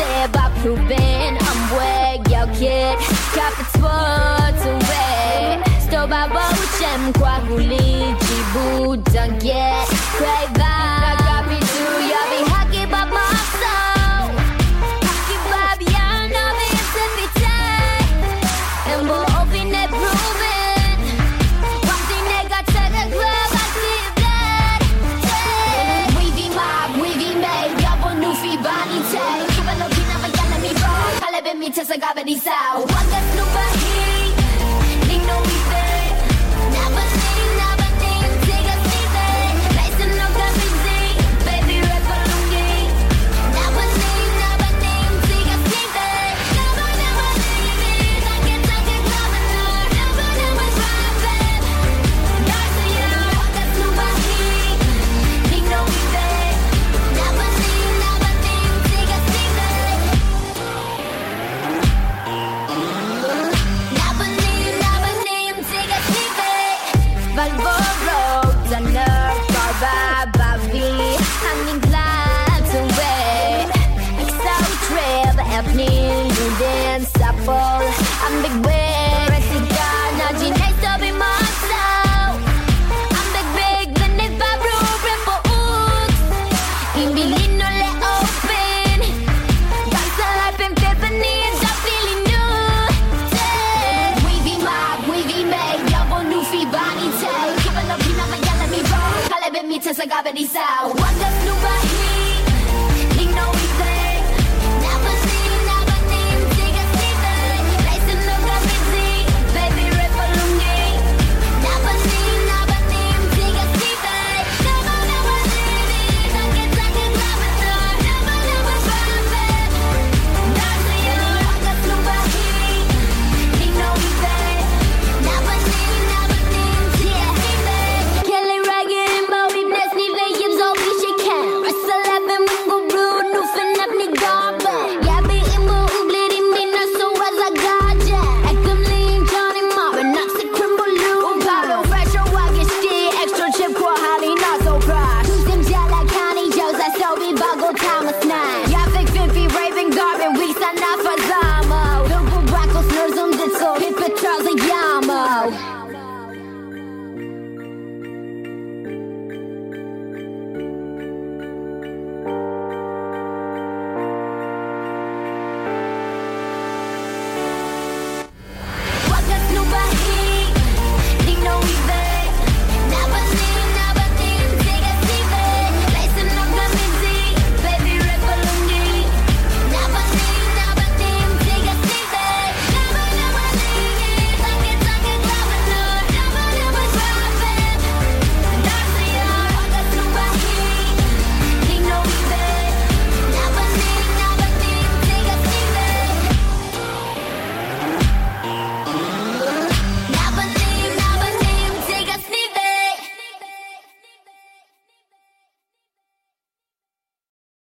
trip I've proven I'm way your kid got the sports away sto 바보잼 과굴리지 부정해 crave I got me too 야비하게 밥 먹어 하기 밥이야 너비 있을 and more open and proven 왕지 내가 찾아 grab I give that wavy made 여보 누피 body tag 기발 높이 나와야 나 미워 칼레베 밑에서 가베리 싸워 왕가 스누바히 니 놈이 돼 never name take a seat nice and look at me baby rap along never name take a seat never name I get governor never drive it not to you 왕가 스누바히 니 놈이 돼 never name take a seat never name take a seat Valvoro the nerve Barbie I'm glad to wait Excel trip happening dance supple I'm big way Resiga 나지 next be myself I'm big then if I rule oops Imbili no let open Dance life and Tiffany and I'm feeling new wavy make 여보 누피 body tag 기분 높이 나만 야나 미워 칼레베 밑에서 가베리 싸워